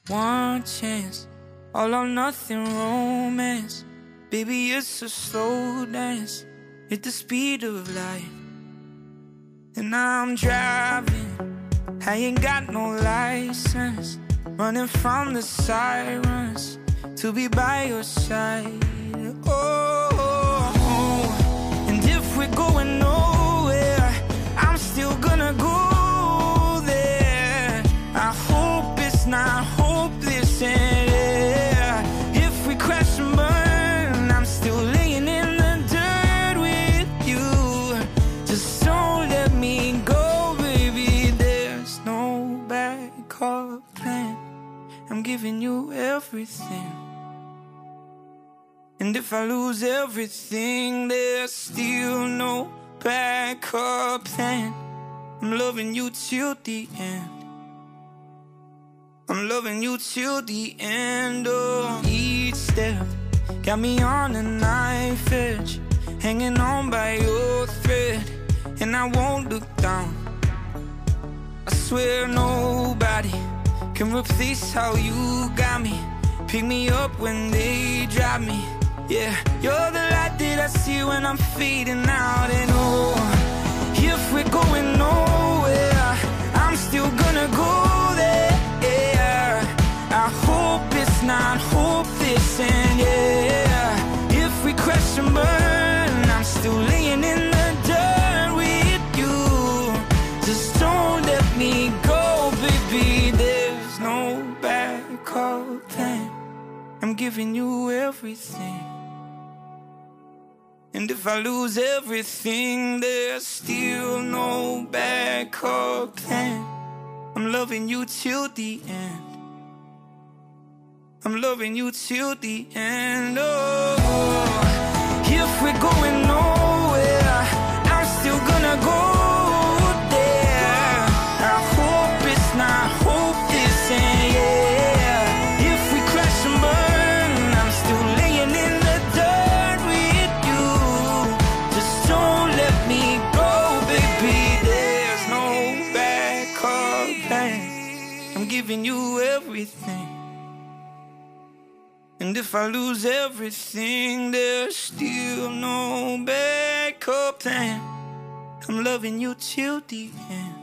One chance, all or nothing romance. Baby, it's a slow dance at the speed of light. And I'm driving, I ain't got no license, running from the sirens to be by your side. Oh, and if we're going nowhere, I'm still gonna go there. I hope it's not hopeless, and yeah, if we crash and burn, I'm still laying in the dirt with you. Just don't let me go, baby. There's no backup plan. I'm giving you everything, and if I lose everything, there's still no backup plan. I'm loving you till the end. I'm loving you till the end. Oh, each step got me on a knife edge, hanging on by your thread, and I won't look down. I swear nobody can replace how you got me. Pick me up when they drop me. Yeah, you're the light that I see when I'm fading out. And oh, if we're going nowhere, I'm still gonna go there. Yeah, I hope it's not hopeless, and yeah, if we crash and burn, I'm still laying in the dirt with you. Just don't let me go, baby. There's no backup plan. I'm giving you everything, and if I lose everything, there's still no backup plan. I'm loving you till the end. I'm loving you till the end. Oh, if we're going nowhere, I'm still gonna go there. I hope it's not hopeless, and yeah, if we crash and burn, I'm still laying in the dirt with you. Just don't let me go, baby. There's no backup plan. I'm giving you everything, and if I lose everything, there's still no backup plan. I'm loving you till the end.